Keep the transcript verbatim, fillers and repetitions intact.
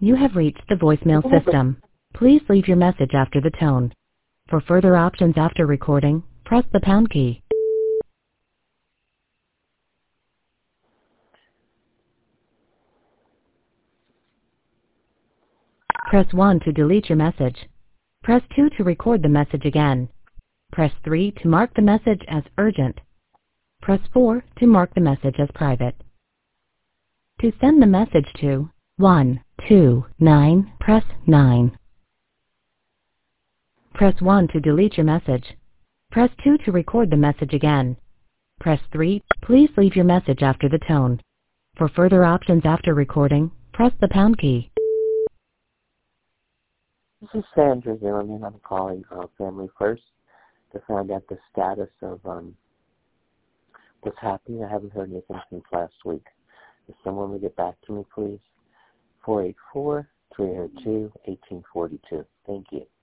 You have reached the voicemail system. Please leave your message after the tone. For further options after recording, press the pound key. Press one to delete your message. Press two to record the message again. Press three to mark the message as urgent. Press four to mark the message as private. To send the message to one two nine, press nine. Press one to delete your message. Press two to record the message again. Press three. Please leave your message after the tone. For further options after recording, press the pound key. This is Sandra Zimmerman. I'm calling uh, Family First to find out the status of um, what's happening. I haven't heard anything since last week. If someone would get back to me, please. four eight four, three oh two, one eight four two. Thank you.